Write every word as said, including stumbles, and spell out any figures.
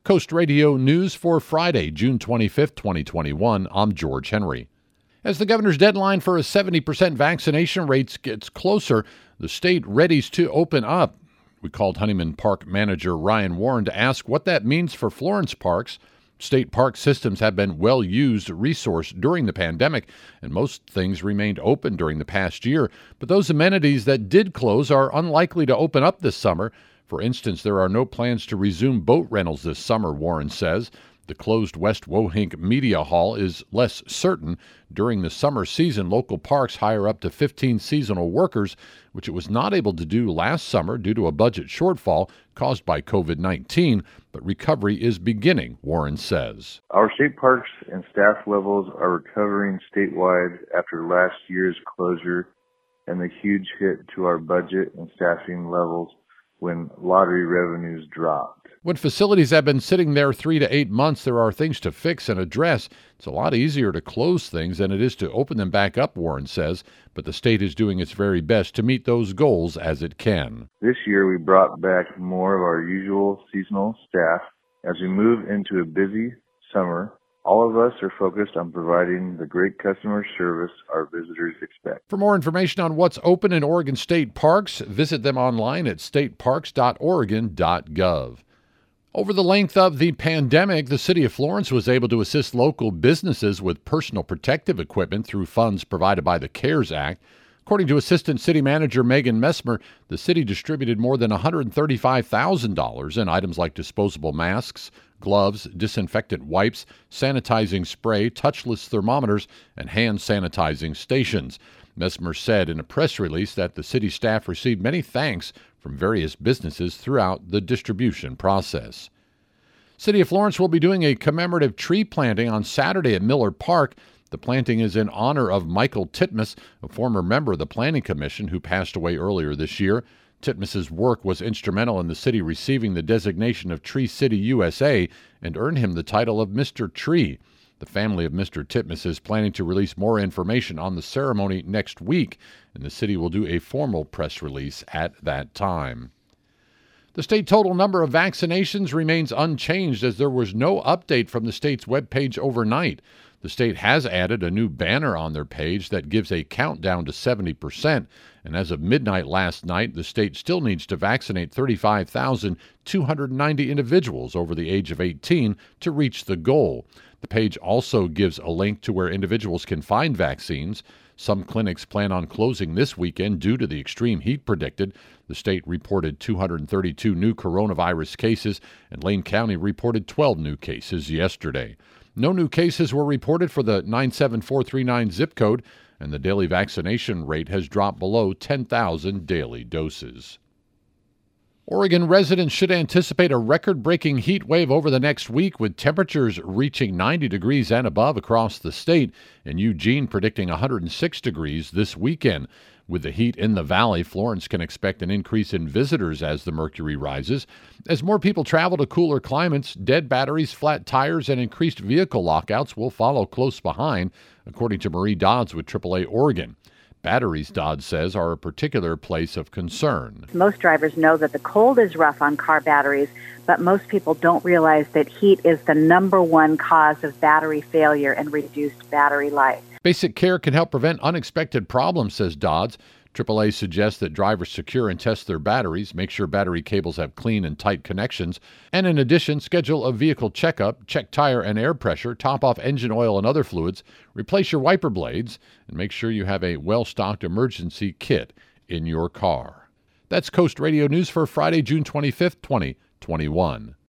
Coast Radio News for Friday, June twenty-fifth, twenty twenty-one. I'm George Henry. As the governor's deadline for a seventy percent vaccination rate gets closer, the state readies to open up. We called Honeyman Park manager Ryan Warren to ask what that means for Florence parks. State park systems have been well-used resource during the pandemic, and most things remained open during the past year. But those amenities that did close are unlikely to open up this summer. For instance, there are no plans to resume boat rentals this summer, Warren says. The closed West Wohink Media Hall is less certain. During the summer season, local parks hire up to fifteen seasonal workers, which it was not able to do last summer due to a budget shortfall caused by covid nineteen, but recovery is beginning, Warren says. Our state parks and staff levels are recovering statewide after last year's closure and the huge hit to our budget and staffing levels when lottery revenues dropped. When facilities have been sitting there three to eight months, there are things to fix and address. It's a lot easier to close things than it is to open them back up, Warren says, but the state is doing its very best to meet those goals as it can. This year, we brought back more of our usual seasonal staff. As we move into a busy summer, all of us are focused on providing the great customer service our visitors expect. For more information on what's open in Oregon State Parks, visit them online at state parks dot oregon dot gov. Over the length of the pandemic, the city of Florence was able to assist local businesses with personal protective equipment through funds provided by the CARES Act. According to Assistant City Manager Megan Messmer, the city distributed more than one hundred thirty-five thousand dollars in items like disposable masks, gloves, disinfectant wipes, sanitizing spray, touchless thermometers, and hand sanitizing stations. Messmer said in a press release that the city staff received many thanks from various businesses throughout the distribution process. City of Florence will be doing a commemorative tree planting on Saturday at Miller Park. The planting is in honor of Michael Titmus, a former member of the Planning Commission who passed away earlier this year. Titmus's work was instrumental in the city receiving the designation of Tree City U S A and earned him the title of Mister Tree. The family of Mister Titmus is planning to release more information on the ceremony next week, and the city will do a formal press release at that time. The state total number of vaccinations remains unchanged as there was no update from the state's webpage overnight. The state has added a new banner on their page that gives a countdown to seventy percent, and as of midnight last night, the state still needs to vaccinate thirty-five thousand two hundred ninety individuals over the age of eighteen to reach the goal. The page also gives a link to where individuals can find vaccines. Some clinics plan on closing this weekend due to the extreme heat predicted. The state reported two hundred thirty-two new coronavirus cases, and Lane County reported twelve new cases yesterday. No new cases were reported for the nine seven four three nine zip code, and the daily vaccination rate has dropped below ten thousand daily doses. Oregon residents should anticipate a record-breaking heat wave over the next week, with temperatures reaching ninety degrees and above across the state, and Eugene predicting one hundred six degrees this weekend. With the heat in the valley, Florence can expect an increase in visitors as the mercury rises. As more people travel to cooler climates, dead batteries, flat tires, and increased vehicle lockouts will follow close behind, according to Marie Dodds with triple A Oregon. Batteries, Dodds says, are a particular place of concern. Most drivers know that the cold is rough on car batteries, but most people don't realize that heat is the number one cause of battery failure and reduced battery life. Basic care can help prevent unexpected problems, says Dodds. triple A suggests that drivers secure and test their batteries, make sure battery cables have clean and tight connections, and in addition, schedule a vehicle checkup, check tire and air pressure, top off engine oil and other fluids, replace your wiper blades, and make sure you have a well-stocked emergency kit in your car. That's Coast Radio News for Friday, June twenty-fifth, twenty twenty-one.